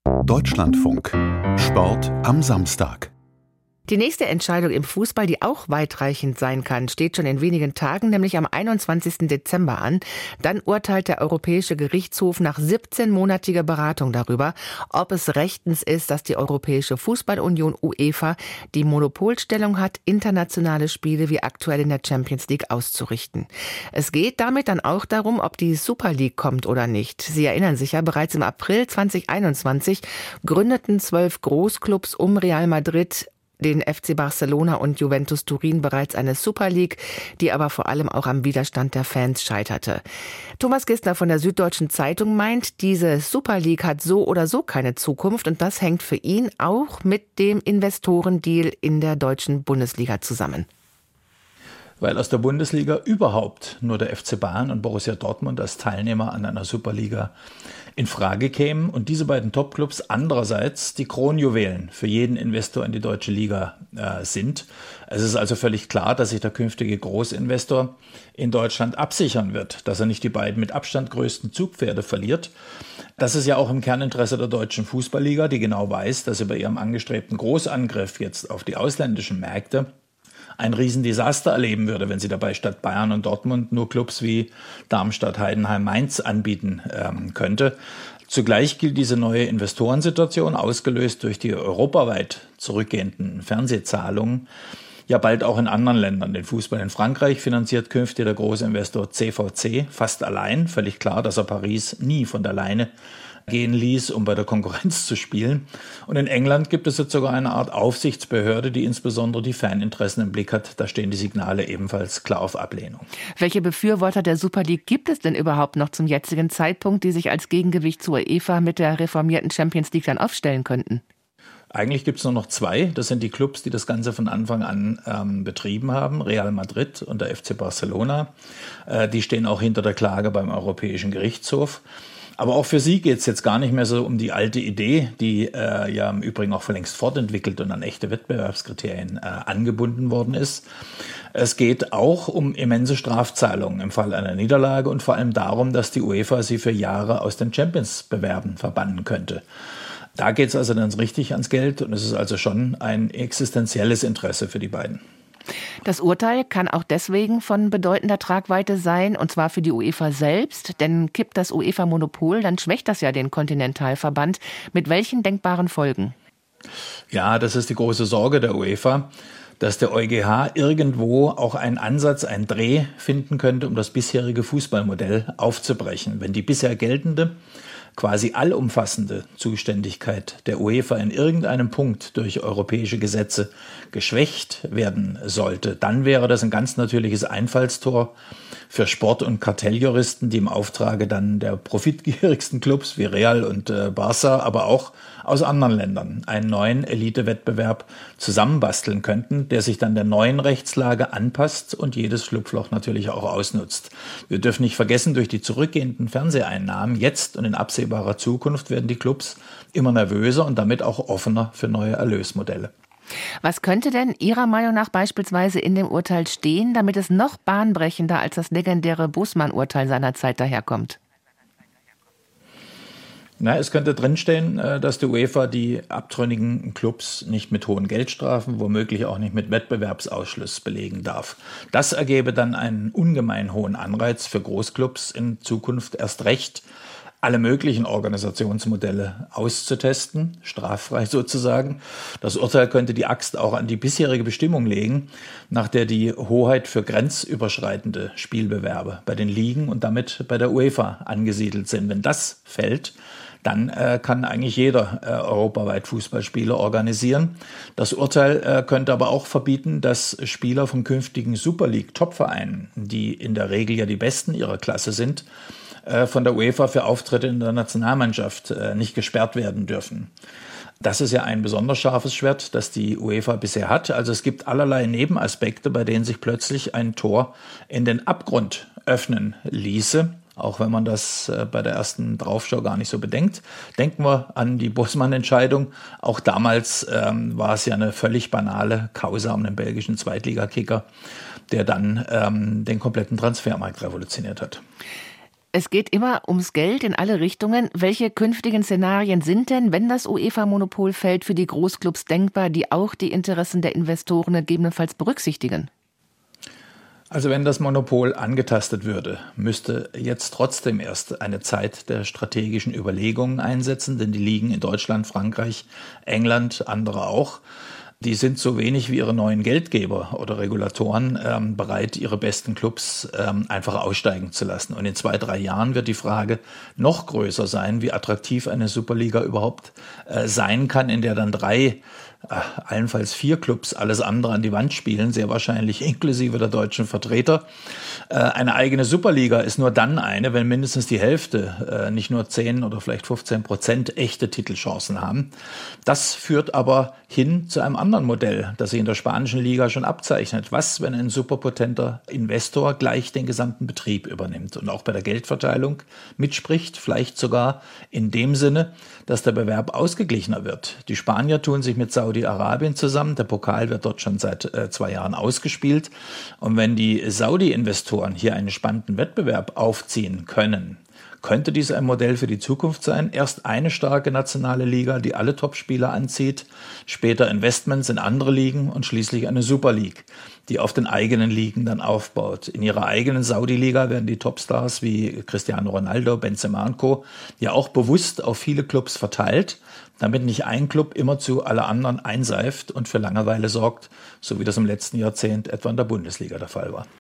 Deutschlandfunk. Sport am Samstag. Die nächste Entscheidung im Fußball, die auch weitreichend sein kann, steht schon in wenigen Tagen, nämlich am 21. Dezember an. Dann urteilt der Europäische Gerichtshof nach 17-monatiger Beratung darüber, ob es rechtens ist, dass die Europäische Fußballunion UEFA die Monopolstellung hat, internationale Spiele wie aktuell in der Champions League auszurichten. Es geht damit dann auch darum, ob die Super League kommt oder nicht. Sie erinnern sich ja, bereits im April 2021 gründeten 12 Großclubs um Real Madrid, den FC Barcelona und Juventus Turin bereits eine Super League, die aber vor allem auch am Widerstand der Fans scheiterte. Thomas Gistner von der Süddeutschen Zeitung meint, diese Super League hat so oder so keine Zukunft und das hängt für ihn auch mit dem Investorendeal in der deutschen Bundesliga zusammen. Weil aus der Bundesliga überhaupt nur der FC Bayern und Borussia Dortmund als Teilnehmer an einer Superliga in Frage kämen und diese beiden Topclubs andererseits die Kronjuwelen für jeden Investor in die deutsche Liga sind. Es ist also völlig klar, dass sich der künftige Großinvestor in Deutschland absichern wird, dass er nicht die beiden mit Abstand größten Zugpferde verliert. Das ist ja auch im Kerninteresse der deutschen Fußballliga, die genau weiß, dass sie bei ihrem angestrebten Großangriff jetzt auf die ausländischen Märkte ein Riesendesaster erleben würde, wenn sie dabei statt Bayern und Dortmund nur Clubs wie Darmstadt, Heidenheim, Mainz anbieten könnte. Zugleich gilt diese neue Investorensituation, ausgelöst durch die europaweit zurückgehenden Fernsehzahlungen, ja bald auch in anderen Ländern. Den Fußball in Frankreich finanziert künftig der Großinvestor CVC fast allein. Völlig klar, dass er Paris nie von der Leine gehen ließ, um bei der Konkurrenz zu spielen. Und in England gibt es jetzt sogar eine Art Aufsichtsbehörde, die insbesondere die Faninteressen im Blick hat. Da stehen die Signale ebenfalls klar auf Ablehnung. Welche Befürworter der Super League gibt es denn überhaupt noch zum jetzigen Zeitpunkt, die sich als Gegengewicht zur UEFA mit der reformierten Champions League dann aufstellen könnten? Eigentlich gibt es nur noch zwei. Das sind die Clubs, die das Ganze von Anfang an betrieben haben. Real Madrid und der FC Barcelona. Die stehen auch hinter der Klage beim Europäischen Gerichtshof. Aber auch für sie geht es jetzt gar nicht mehr so um die alte Idee, die ja im Übrigen auch längst fortentwickelt und an echte Wettbewerbskriterien angebunden worden ist. Es geht auch um immense Strafzahlungen im Fall einer Niederlage und vor allem darum, dass die UEFA sie für Jahre aus den Champions-Bewerben verbannen könnte. Da geht es also dann richtig ans Geld und es ist also schon ein existenzielles Interesse für die beiden. Das Urteil kann auch deswegen von bedeutender Tragweite sein, und zwar für die UEFA selbst, denn kippt das UEFA-Monopol, dann schwächt das ja den Kontinentalverband. Mit welchen denkbaren Folgen? Ja, das ist die große Sorge der UEFA, dass der EuGH irgendwo auch einen Ansatz, einen Dreh finden könnte, um das bisherige Fußballmodell aufzubrechen. Wenn die bisher geltende, quasi allumfassende Zuständigkeit der UEFA in irgendeinem Punkt durch europäische Gesetze geschwächt werden sollte, dann wäre das ein ganz natürliches Einfallstor für Sport- und Kartelljuristen, die im Auftrage dann der profitgierigsten Clubs wie Real und Barca, aber auch aus anderen Ländern einen neuen Elitewettbewerb zusammenbasteln könnten, der sich dann der neuen Rechtslage anpasst und jedes Schlupfloch natürlich auch ausnutzt. Wir dürfen nicht vergessen, durch die zurückgehenden Fernseheinnahmen jetzt und in absehbarer Zukunft werden die Clubs immer nervöser und damit auch offener für neue Erlösmodelle. Was könnte denn Ihrer Meinung nach beispielsweise in dem Urteil stehen, damit es noch bahnbrechender als das legendäre Bußmann-Urteil seiner Zeit daherkommt? Es könnte drinstehen, dass die UEFA die abtrünnigen Clubs nicht mit hohen Geldstrafen, womöglich auch nicht mit Wettbewerbsausschluss belegen darf. Das ergebe dann einen ungemein hohen Anreiz für Großclubs in Zukunft erst recht, alle möglichen Organisationsmodelle auszutesten, straffrei sozusagen. Das Urteil könnte die Axt auch an die bisherige Bestimmung legen, nach der die Hoheit für grenzüberschreitende Spielbewerbe bei den Ligen und damit bei der UEFA angesiedelt sind. Wenn das fällt, dann kann eigentlich jeder europaweit Fußballspiele organisieren. Das Urteil könnte aber auch verbieten, dass Spieler von künftigen Super League-Topvereinen, die in der Regel ja die Besten ihrer Klasse sind, von der UEFA für Auftritte in der Nationalmannschaft nicht gesperrt werden dürfen. Das ist ja ein besonders scharfes Schwert, das die UEFA bisher hat. Also es gibt allerlei Nebenaspekte, bei denen sich plötzlich ein Tor in den Abgrund öffnen ließe. Auch wenn man das bei der ersten Draufschau gar nicht so bedenkt. Denken wir an die Bußmann-Entscheidung. Auch damals war es ja eine völlig banale Causa um den belgischen Zweitligakicker, der dann den kompletten Transfermarkt revolutioniert hat. Es geht immer ums Geld in alle Richtungen. Welche künftigen Szenarien sind denn, wenn das UEFA-Monopol fällt, für die Großclubs denkbar, die auch die Interessen der Investoren gegebenenfalls berücksichtigen? Also wenn das Monopol angetastet würde, müsste jetzt trotzdem erst eine Zeit der strategischen Überlegungen einsetzen, denn die Ligen in Deutschland, Frankreich, England, andere auch, die sind so wenig wie ihre neuen Geldgeber oder Regulatoren bereit, ihre besten Clubs einfach aussteigen zu lassen. Und in 2-3 Jahren wird die Frage noch größer sein, wie attraktiv eine Superliga überhaupt sein kann, in der dann 3, allenfalls 4 Clubs alles andere an die Wand spielen, sehr wahrscheinlich inklusive der deutschen Vertreter. Eine eigene Superliga ist nur dann eine, wenn mindestens die Hälfte, nicht nur 10 oder vielleicht 15% echte Titelchancen haben. Das führt aber hin zu einem anderen Modell, das sich in der spanischen Liga schon abzeichnet. Was, wenn ein superpotenter Investor gleich den gesamten Betrieb übernimmt und auch bei der Geldverteilung mitspricht, vielleicht sogar in dem Sinne, dass der Bewerb ausgeglichener wird. Die Spanier tun sich mit Saudi-Arabien zusammen. Der Pokal wird dort schon seit 2 Jahren ausgespielt. Und wenn die Saudi-Investoren hier einen spannenden Wettbewerb aufziehen können, könnte dies ein Modell für die Zukunft sein? Erst eine starke nationale Liga, die alle Topspieler anzieht, später Investments in andere Ligen und schließlich eine Super League, die auf den eigenen Ligen dann aufbaut. In ihrer eigenen Saudi-Liga werden die Topstars wie Cristiano Ronaldo, Benzema und Co. ja auch bewusst auf viele Clubs verteilt, damit nicht ein Club immerzu alle anderen einseift und für Langeweile sorgt, so wie das im letzten Jahrzehnt etwa in der Bundesliga der Fall war.